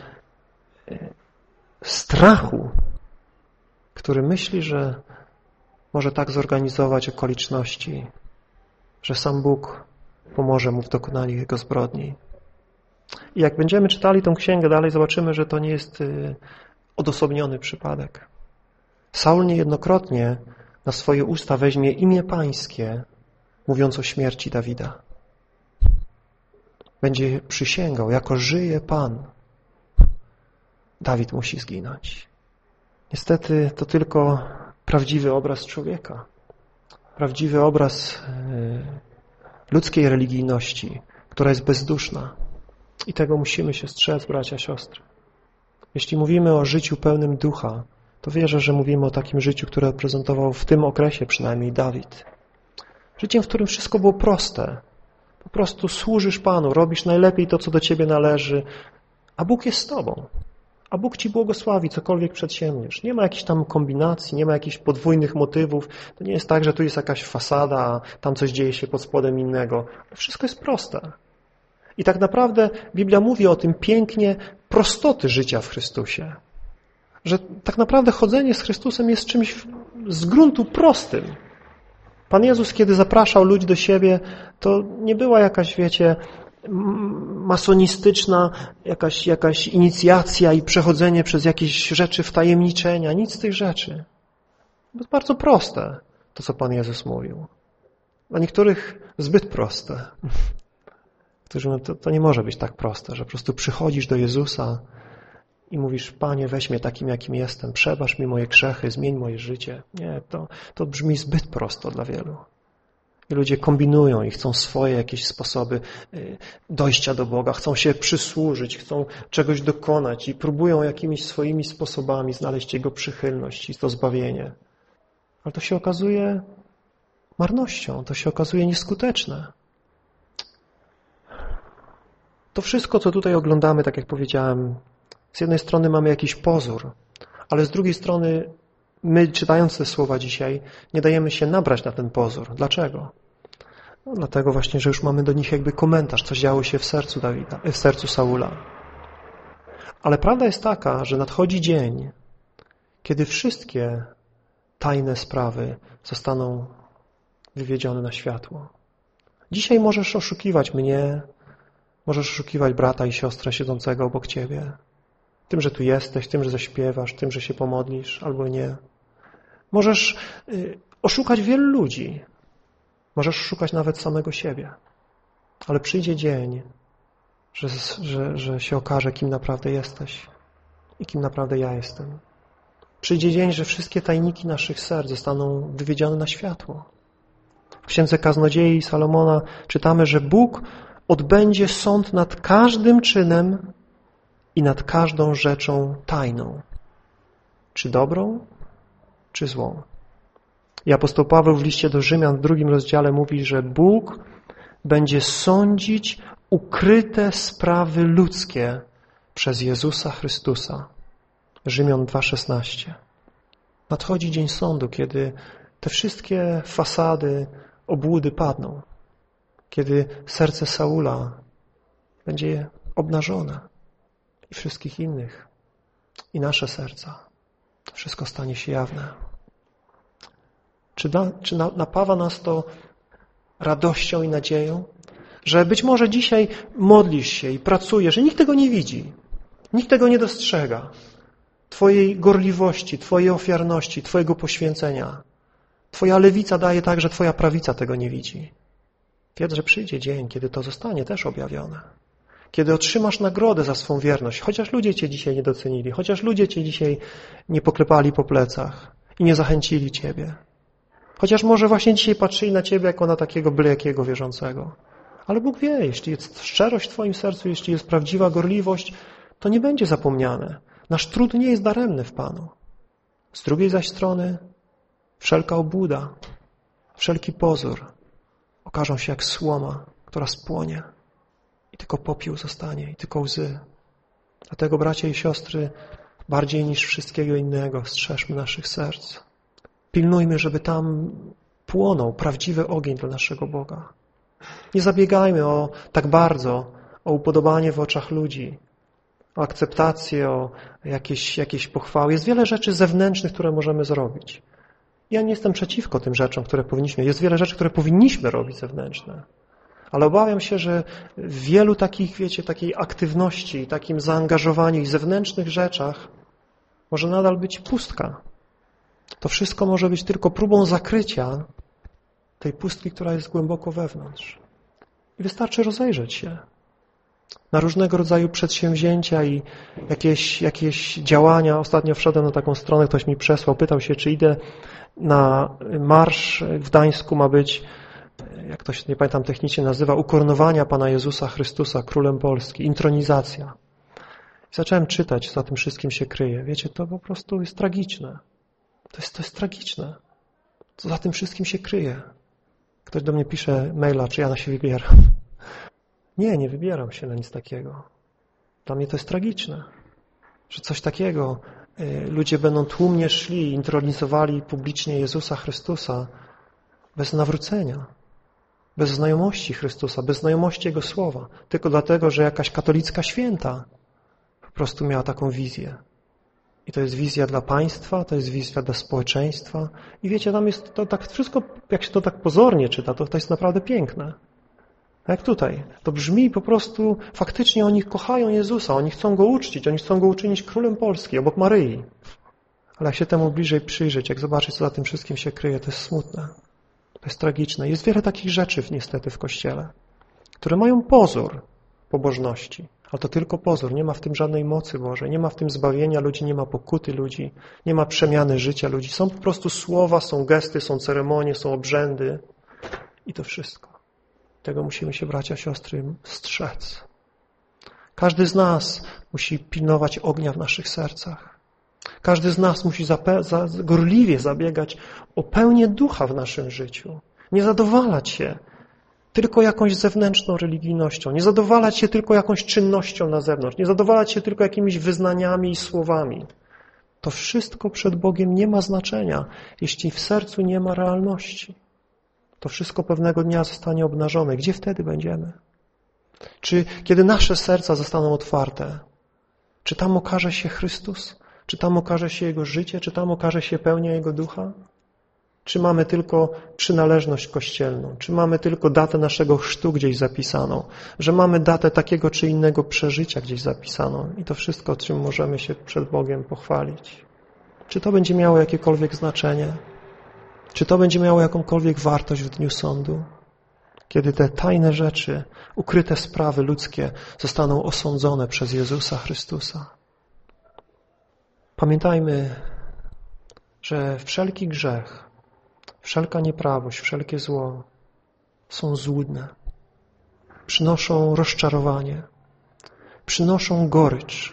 strachu, który myśli, że może tak zorganizować okoliczności, że sam Bóg pomoże mu w dokonaniu jego zbrodni. I jak będziemy czytali tą księgę dalej, zobaczymy, że to nie jest odosobniony przypadek. Saul niejednokrotnie na swoje usta weźmie imię pańskie, mówiąc o śmierci Dawida. Będzie przysięgał, jako żyje Pan, Dawid musi zginąć. Niestety to tylko prawdziwy obraz człowieka, prawdziwy obraz ludzkiej religijności, która jest bezduszna. I tego musimy się strzec, bracia, siostry. Jeśli mówimy o życiu pełnym ducha, to wierzę, że mówimy o takim życiu, które prezentował w tym okresie przynajmniej Dawid. Życiem, w którym wszystko było proste. Po prostu służysz Panu, robisz najlepiej to, co do Ciebie należy, a Bóg jest z Tobą. A Bóg Ci błogosławi, cokolwiek przedsięgniesz. Nie ma jakichś tam kombinacji, nie ma jakichś podwójnych motywów. To nie jest tak, że tu jest jakaś fasada, a tam coś dzieje się pod spodem innego. Wszystko jest proste. I tak naprawdę Biblia mówi o tym pięknie prostoty życia w Chrystusie. Że tak naprawdę chodzenie z Chrystusem jest czymś z gruntu prostym. Pan Jezus, kiedy zapraszał ludzi do siebie, to nie była jakaś, wiecie, masonistyczna jakaś, jakaś inicjacja i przechodzenie przez jakieś rzeczy wtajemniczenia, nic z tych rzeczy. To jest bardzo proste, to co Pan Jezus mówił. Dla niektórych zbyt proste. Którzy mówią, to, to nie może być tak proste, że po prostu przychodzisz do Jezusa i mówisz, Panie, weź mnie takim, jakim jestem, przebacz mi moje grzechy, zmień moje życie. Nie, to, to brzmi zbyt prosto dla wielu. I ludzie kombinują i chcą swoje jakieś sposoby dojścia do Boga, chcą się przysłużyć, chcą czegoś dokonać i próbują jakimiś swoimi sposobami znaleźć Jego przychylność i to zbawienie. Ale to się okazuje marnością, to się okazuje nieskuteczne. To wszystko, co tutaj oglądamy, tak jak powiedziałem, z jednej strony mamy jakiś pozór, ale z drugiej strony my, czytając te słowa dzisiaj, nie dajemy się nabrać na ten pozór. Dlaczego? No, dlatego właśnie, że już mamy do nich jakby komentarz, co działo się w sercu Dawida, w sercu Saula. Ale prawda jest taka, że nadchodzi dzień, kiedy wszystkie tajne sprawy zostaną wywiedzione na światło. Dzisiaj możesz oszukiwać mnie, możesz oszukiwać brata i siostrę siedzącego obok ciebie. Tym, że tu jesteś, tym, że zaśpiewasz, tym, że się pomodlisz albo nie. Możesz y, oszukać wielu ludzi. Możesz oszukać nawet samego siebie. Ale przyjdzie dzień, że, że, że się okaże, kim naprawdę jesteś i kim naprawdę ja jestem. Przyjdzie dzień, że wszystkie tajniki naszych serc zostaną wywiedzione na światło. W Księdze Kaznodziei Salomona czytamy, że Bóg odbędzie sąd nad każdym czynem i nad każdą rzeczą tajną. Czy dobrą, czy złą. I apostoł Paweł w liście do Rzymian w drugim rozdziale mówi, że Bóg będzie sądzić ukryte sprawy ludzkie przez Jezusa Chrystusa. Rzymian dwa szesnaście. Nadchodzi dzień sądu, kiedy te wszystkie fasady, obłudy padną. Kiedy serce Saula będzie obnażone i wszystkich innych, i nasze serca. Wszystko stanie się jawne. Czy, da, czy na, napawa nas to radością i nadzieją, że być może dzisiaj modlisz się i pracujesz i nikt tego nie widzi, nikt tego nie dostrzega, Twojej gorliwości, Twojej ofiarności, Twojego poświęcenia. Twoja lewica daje tak, że Twoja prawica tego nie widzi. Wiedz, że przyjdzie dzień, kiedy to zostanie też objawione. Kiedy otrzymasz nagrodę za swą wierność, chociaż ludzie Cię dzisiaj nie docenili, chociaż ludzie Cię dzisiaj nie poklepali po plecach i nie zachęcili Ciebie. Chociaż może właśnie dzisiaj patrzyli na Ciebie jako na takiego byle jakiego wierzącego. Ale Bóg wie, jeśli jest szczerość w Twoim sercu, jeśli jest prawdziwa gorliwość, to nie będzie zapomniane. Nasz trud nie jest daremny w Panu. Z drugiej zaś strony wszelka obłuda, wszelki pozór okażą się jak słoma, która spłonie i tylko popiół zostanie i tylko łzy. Dlatego, bracia i siostry, bardziej niż wszystkiego innego strzeżmy naszych serc. Pilnujmy, żeby tam płonął prawdziwy ogień dla naszego Boga. Nie zabiegajmy o tak bardzo o upodobanie w oczach ludzi, o akceptację, o jakieś, jakieś pochwały. Jest wiele rzeczy zewnętrznych, które możemy zrobić. Ja nie jestem przeciwko tym rzeczom, które powinniśmy. Jest wiele rzeczy, które powinniśmy robić zewnętrzne. Ale obawiam się, że w wielu takich, wiecie, takiej aktywności, takim zaangażowaniu i zewnętrznych rzeczach może nadal być pustka. To wszystko może być tylko próbą zakrycia tej pustki, która jest głęboko wewnątrz. I wystarczy rozejrzeć się na różnego rodzaju przedsięwzięcia i jakieś, jakieś działania. Ostatnio wszedłem na taką stronę, ktoś mi przesłał, pytał się, czy idę na marsz w Gdańsku, ma być, jak to się, nie pamiętam technicznie nazywa, ukoronowania Pana Jezusa Chrystusa Królem Polski, intronizacja. I zacząłem czytać, co za tym wszystkim się kryje. Wiecie, to po prostu jest tragiczne. To jest, to jest tragiczne. Co za tym wszystkim się kryje. Ktoś do mnie pisze maila, czy ja na się wybieram. Nie, nie wybieram się na nic takiego. Dla mnie to jest tragiczne, że coś takiego y, ludzie będą tłumnie szli i intronizowali publicznie Jezusa Chrystusa bez nawrócenia, bez znajomości Chrystusa, bez znajomości Jego Słowa, tylko dlatego, że jakaś katolicka święta po prostu miała taką wizję. I to jest wizja dla państwa, to jest wizja dla społeczeństwa. I wiecie, tam jest to tak wszystko, jak się to tak pozornie czyta, to, to jest naprawdę piękne. Jak tutaj. To brzmi po prostu, faktycznie oni kochają Jezusa, oni chcą Go uczcić, oni chcą Go uczynić Królem Polski, obok Maryi. Ale jak się temu bliżej przyjrzeć, jak zobaczyć, co za tym wszystkim się kryje, to jest smutne. To jest tragiczne. Jest wiele takich rzeczy niestety w Kościele, które mają pozór pobożności, ale to tylko pozór. Nie ma w tym żadnej mocy Bożej, nie ma w tym zbawienia ludzi, nie ma pokuty ludzi, nie ma przemiany życia ludzi. Są po prostu słowa, są gesty, są ceremonie, są obrzędy i to wszystko. Tego musimy się, bracia, siostry, strzec. Każdy z nas musi pilnować ognia w naszych sercach. Każdy z nas musi zape- za, gorliwie zabiegać o pełnię ducha w naszym życiu. Nie zadowalać się tylko jakąś zewnętrzną religijnością, nie zadowalać się tylko jakąś czynnością na zewnątrz, nie zadowalać się tylko jakimiś wyznaniami i słowami. To wszystko przed Bogiem nie ma znaczenia, jeśli w sercu nie ma realności. To wszystko pewnego dnia zostanie obnażone. Gdzie wtedy będziemy? Czy kiedy nasze serca zostaną otwarte, czy tam okaże się Chrystus? Czy tam okaże się Jego życie? Czy tam okaże się pełnia Jego ducha? Czy mamy tylko przynależność kościelną? Czy mamy tylko datę naszego chrztu gdzieś zapisaną? Że mamy datę takiego czy innego przeżycia gdzieś zapisaną? I to wszystko, czym możemy się przed Bogiem pochwalić. Czy to będzie miało jakiekolwiek znaczenie? Czy to będzie miało jakąkolwiek wartość w dniu sądu? Kiedy te tajne rzeczy, ukryte sprawy ludzkie zostaną osądzone przez Jezusa Chrystusa. Pamiętajmy, że wszelki grzech, wszelka nieprawość, wszelkie zło są złudne. Przynoszą rozczarowanie, przynoszą gorycz.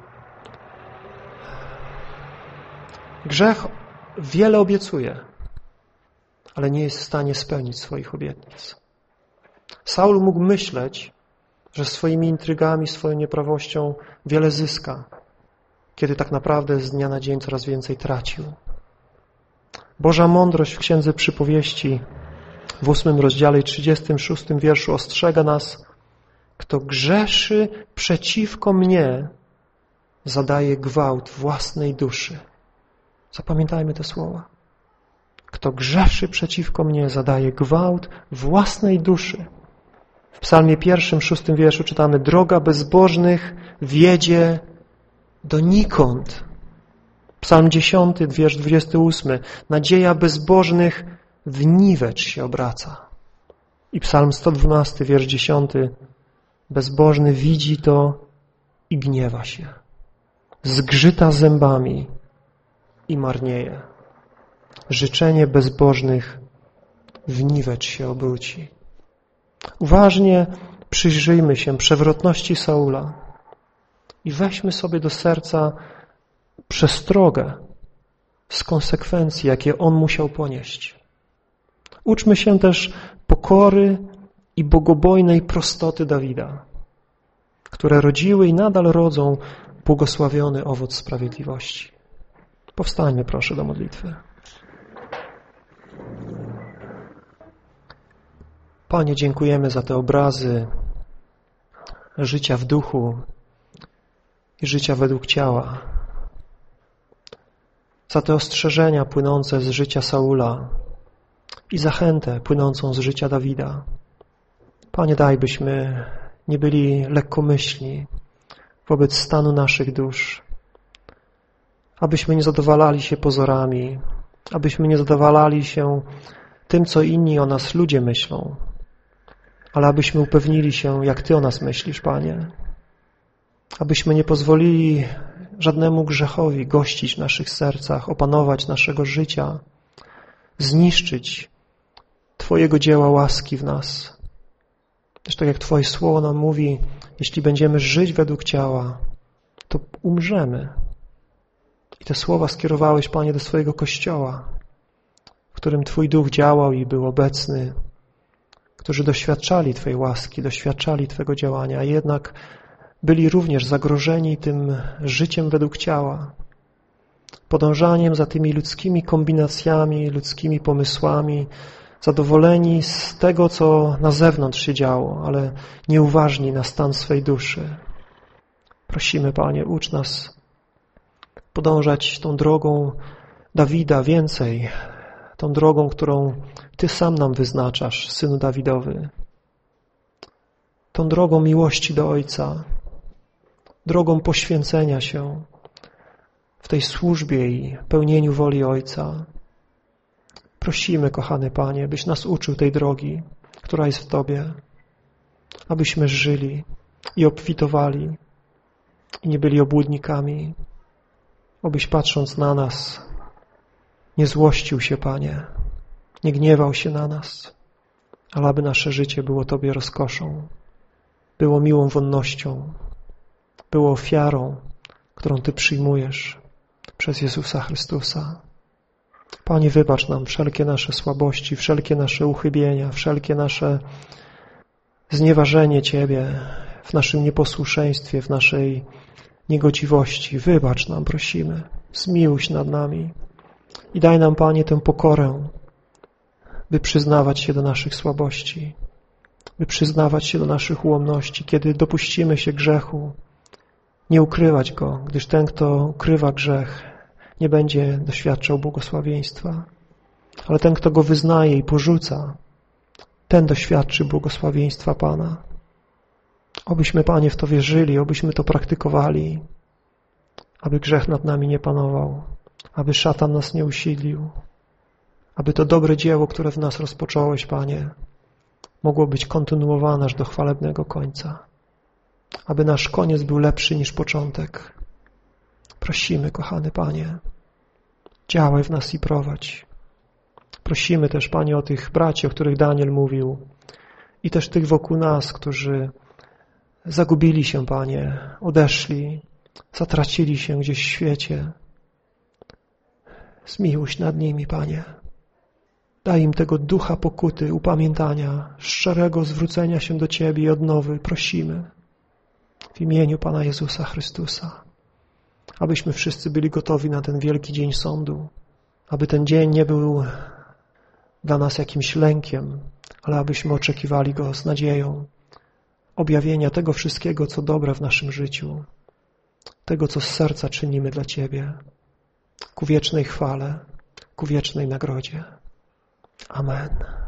Grzech wiele obiecuje, ale nie jest w stanie spełnić swoich obietnic. Saul mógł myśleć, że swoimi intrygami, swoją nieprawością wiele zyska, kiedy tak naprawdę z dnia na dzień coraz więcej tracił. Boża mądrość w Księdze Przypowieści w ósmym rozdziale i trzydziestym szóstym wierszu ostrzega nas: kto grzeszy przeciwko mnie, zadaje gwałt własnej duszy. Zapamiętajmy te słowa. Kto grzeszy przeciwko mnie, zadaje gwałt własnej duszy. W psalmie pierwszym, szóstym wierszu czytamy: droga bezbożnych wiedzie donikąd. Psalm dziesiąty, wiersz dwudziesty ósmy. Nadzieja bezbożnych w niwecz się obraca. I psalm sto dwunasty, wiersz dziesiąty. Bezbożny widzi to i gniewa się. Zgrzyta zębami i marnieje. Życzenie bezbożnych w niwecz się obróci. Uważnie przyjrzyjmy się przewrotności Saula i weźmy sobie do serca przestrogę z konsekwencji, jakie on musiał ponieść. Uczmy się też pokory i bogobojnej prostoty Dawida, które rodziły i nadal rodzą błogosławiony owoc sprawiedliwości. Powstańmy proszę do modlitwy. Panie, dziękujemy za te obrazy życia w duchu i życia według ciała, za te ostrzeżenia płynące z życia Saula i zachętę płynącą z życia Dawida. Panie, daj, byśmy nie byli lekkomyślni wobec stanu naszych dusz, abyśmy nie zadowalali się pozorami, abyśmy nie zadowalali się tym, co inni o nas ludzie myślą, ale abyśmy upewnili się, jak Ty o nas myślisz, Panie. Abyśmy nie pozwolili żadnemu grzechowi gościć w naszych sercach, opanować naszego życia, zniszczyć Twojego dzieła łaski w nas. Zresztą jak Twoje słowo nam mówi, jeśli będziemy żyć według ciała, to umrzemy. I te słowa skierowałeś, Panie, do swojego Kościoła, w którym Twój Duch działał i był obecny, którzy doświadczali Twojej łaski, doświadczali Twego działania, a jednak byli również zagrożeni tym życiem według ciała, podążaniem za tymi ludzkimi kombinacjami, ludzkimi pomysłami, zadowoleni z tego, co na zewnątrz się działo, ale nieuważni na stan swej duszy. Prosimy, Panie, ucz nas podążać tą drogą Dawida więcej, tą drogą, którą Ty sam nam wyznaczasz, Synu Dawidowy, tą drogą miłości do Ojca, drogą poświęcenia się, w tej służbie i pełnieniu woli Ojca. Prosimy, kochany Panie, byś nas uczył tej drogi, która jest w Tobie, abyśmy żyli i obfitowali i nie byli obłudnikami, obyś patrząc na nas nie złościł się, Panie, nie gniewał się na nas, ale aby nasze życie było Tobie rozkoszą, było miłą wonnością, było ofiarą, którą Ty przyjmujesz przez Jezusa Chrystusa. Panie, wybacz nam wszelkie nasze słabości, wszelkie nasze uchybienia, wszelkie nasze znieważenie Ciebie w naszym nieposłuszeństwie, w naszej niegodziwości. Wybacz nam, prosimy, zmiłuj się nad nami i daj nam, Panie, tę pokorę, by przyznawać się do naszych słabości, by przyznawać się do naszych ułomności. Kiedy dopuścimy się grzechu, nie ukrywać go, gdyż ten, kto ukrywa grzech, nie będzie doświadczał błogosławieństwa. Ale ten, kto go wyznaje i porzuca, ten doświadczy błogosławieństwa Pana. Obyśmy, Panie, w to wierzyli, obyśmy to praktykowali, aby grzech nad nami nie panował, aby szatan nas nie usidlił, aby to dobre dzieło, które w nas rozpocząłeś, Panie, mogło być kontynuowane aż do chwalebnego końca, aby nasz koniec był lepszy niż początek. Prosimy, kochany Panie, działaj w nas i prowadź. Prosimy też, Panie, o tych braci, o których Daniel mówił i też tych wokół nas, którzy zagubili się, Panie, odeszli, zatracili się gdzieś w świecie. Zmiłuj się nad nimi, Panie. Daj im tego ducha pokuty, upamiętania, szczerego zwrócenia się do Ciebie i odnowy. Prosimy w imieniu Pana Jezusa Chrystusa, abyśmy wszyscy byli gotowi na ten wielki dzień sądu, aby ten dzień nie był dla nas jakimś lękiem, ale abyśmy oczekiwali go z nadzieją objawienia tego wszystkiego, co dobre w naszym życiu, tego, co z serca czynimy dla Ciebie, ku wiecznej chwale, ku wiecznej nagrodzie. Amen.